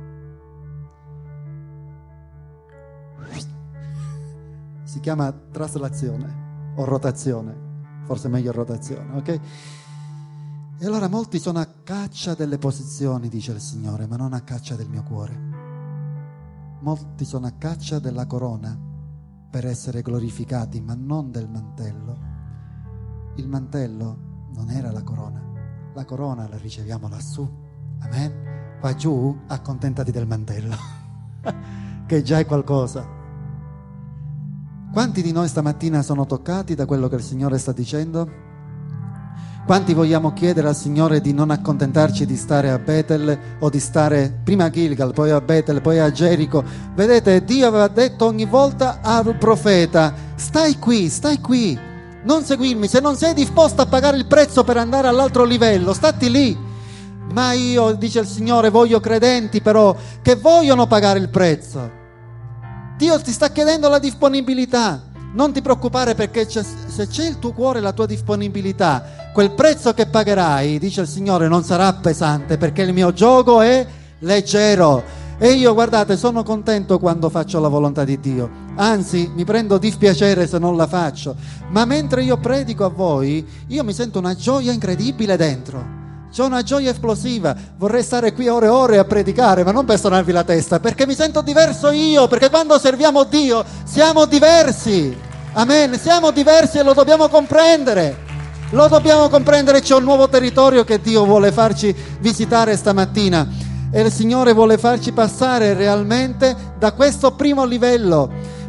Si chiama traslazione o rotazione, forse meglio rotazione, ok? E allora molti sono a caccia delle posizioni, dice il Signore, ma non a caccia del mio cuore. Molti sono a caccia della corona per essere glorificati, ma non del mantello. Il mantello non era la corona, la corona la riceviamo lassù, amen? Qua giù accontentati del mantello, che già è qualcosa. Quanti di noi stamattina sono toccati da quello che il Signore sta dicendo? Quanti vogliamo chiedere al Signore di non accontentarci di stare a Betel o di stare prima a Gilgal, poi a Betel, poi a Gerico? Vedete, Dio aveva detto ogni volta al profeta, stai qui, stai qui, non seguirmi, se non sei disposto a pagare il prezzo per andare all'altro livello, stati lì. Ma io, dice il Signore, voglio credenti però che vogliono pagare il prezzo. Dio ti sta chiedendo la disponibilità. Non ti preoccupare, perché c'è, se c'è il tuo cuore e la tua disponibilità, quel prezzo che pagherai, dice il Signore, non sarà pesante, perché il mio giogo è leggero. E io, guardate, sono contento quando faccio la volontà di Dio, anzi mi prendo dispiacere se non la faccio, ma mentre io predico a voi io mi sento una gioia incredibile dentro, c'è una gioia esplosiva. Vorrei stare qui ore e ore a predicare, ma non per suonarvi la testa, perché mi sento diverso io, perché quando serviamo Dio siamo diversi, amen, siamo diversi e lo dobbiamo comprendere, lo dobbiamo comprendere. C'è un nuovo territorio che Dio vuole farci visitare stamattina e il Signore vuole farci passare realmente da questo primo livello.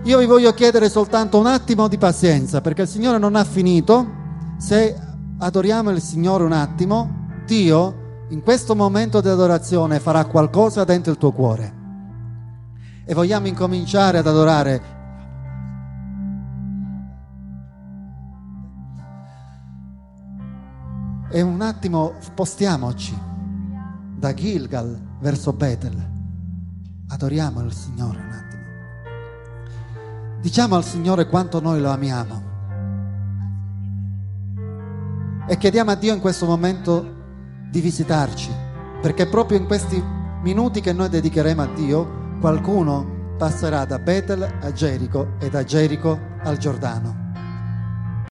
Io vi voglio chiedere soltanto un attimo di pazienza, perché il Signore non ha finito. Se adoriamo il Signore un attimo, Dio in questo momento di adorazione farà qualcosa dentro il tuo cuore. E vogliamo incominciare ad adorare. E un attimo spostiamoci da Gilgal verso Betel. Adoriamo il Signore un attimo. Diciamo al Signore quanto noi lo amiamo. E chiediamo a Dio in questo momento di visitarci, perché proprio in questi minuti che noi dedicheremo a Dio, qualcuno passerà da Betel a Gerico e da Gerico al Giordano.